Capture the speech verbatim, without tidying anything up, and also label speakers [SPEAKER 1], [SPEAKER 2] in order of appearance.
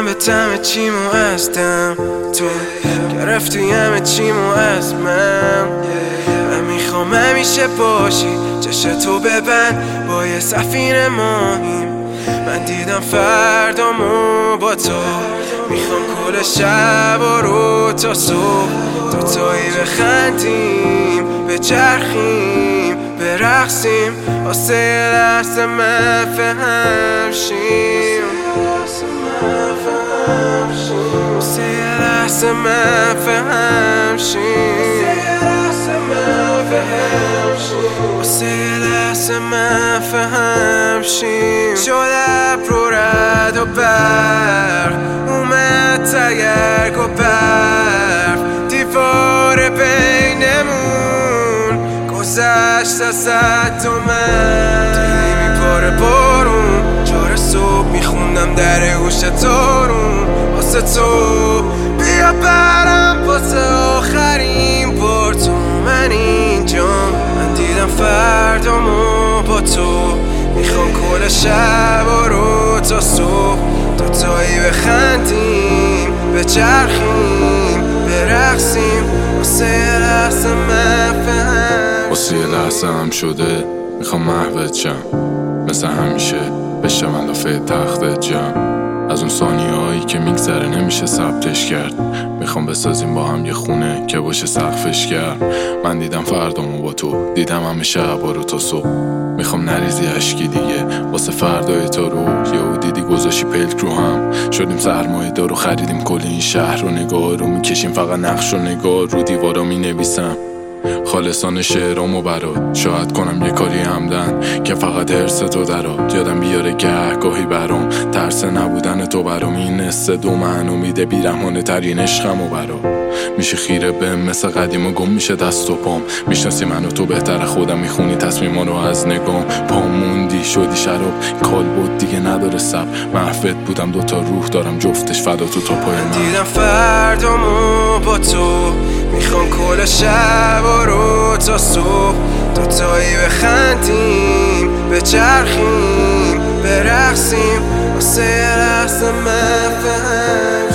[SPEAKER 1] به تم چیمو هستم، تو گرفتی همه چیمو از من. من میخوام همیشه باشی، چشم تو ببند با یه سفینه ماهیم. من دیدم فردامو با تو، میخوام کل شب و رو تا صبح دوتایی بخندیم، بچرخیم، برقصیم، واسه یه لحظه مفهم شیم، واسه یه لحظه مفهم شیم، واسه یه لحظه مفهم شیم. شد رو رد و برق اومد تگرگ و برف، دیوار بینمون گذشت از صد و من. دیدی میپاره بارون، چهار صبح میخوندم در گوش تارون واسه تو. بیا برم واسه آخرین بار تو من اینجام. من دیدم فردامو با تو، میخوام کل شب و رو تا صبح دوتایی بخندیم، بچرخیم، برقصیم، واسه یه لحظه مفهم.
[SPEAKER 2] واسه یه لحظه هم شده میخوام محوت شم، مثل همیشه بشم علافه تختت جم. از اون ثانیه هایی که میگذره نمیشه ثبتش کرد. میخوام بسازیم با هم یه خونه که باشه سقفش کرد. من دیدم فردامو با تو، دیدم همه شبا رو تا صبح. میخوام نریزی عشقی دیگه واسه فردای تو رو. یهو دیدی گذاشی پلک رو هم، شدیم سرمایه دار و خریدیم کل این شهر رو. نگاه رو میکشیم فقط نقش و نگاه رو دیوارا مینویسم خالصان شعرامو برات. شاید کنم یه کاری همدن که فقط حرس تو درات. یادم بیاره گهگاهی برام ترس نبودن تو برام. این نسه دو من امیده بیرحمانه ترین عشقمو برام. میشه خیره بهم مثل قدیم و گم میشه دست و پام. میشناسی منو تو بهتر خودم، میخونی تصمیما رو از نگام. پام موندی شدی شراب، کال بود دیگه نداره سب. محفت بودم دوتا روح دارم جفتش فدا تو تا پای من.
[SPEAKER 1] دیدم فردامو با تو، میخوام کل شب و رو تا صبح دوتایی بخندیم، بچرخیم، برقصیم، واسه یه لحظه مفهم.